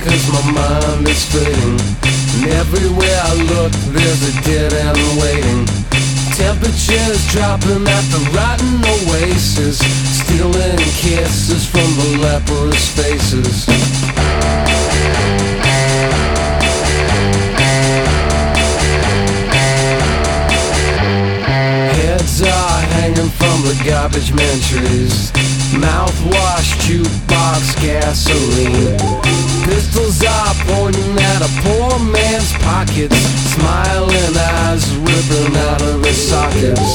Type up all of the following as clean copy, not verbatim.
'cause my mind is fading, and everywhere I look there's a dead end waiting. Temperatures dropping at the rotten oasis, stealing kisses from the leprous faces. Heads are hanging from the garbage man trees, mouthwash, jukebox, gasoline. Pistols are pointing at a poor man's pockets, smiling eyes ripping out of his sockets.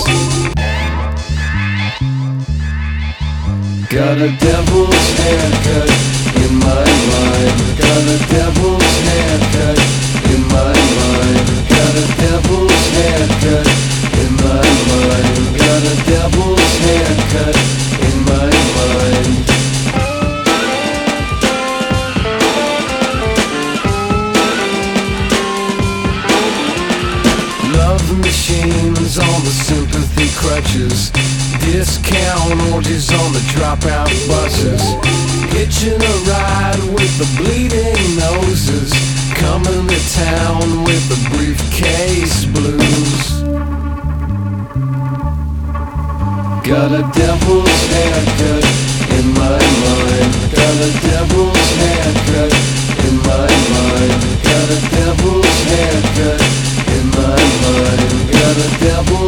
Got a devil's haircut in my mind. Got a devil's haircut in my mind. Got a devil's haircut in my mind. Got a devil's haircut in my mind. Love machines on the sympathy crutches, discount orgies on the dropout buses, hitching a ride with the bleeding noses, coming to town with the briefcase blues. Got a devil's haircut in my mind. Got a devil's haircut in my mind. Got a devil's haircut in my mind. Got a devil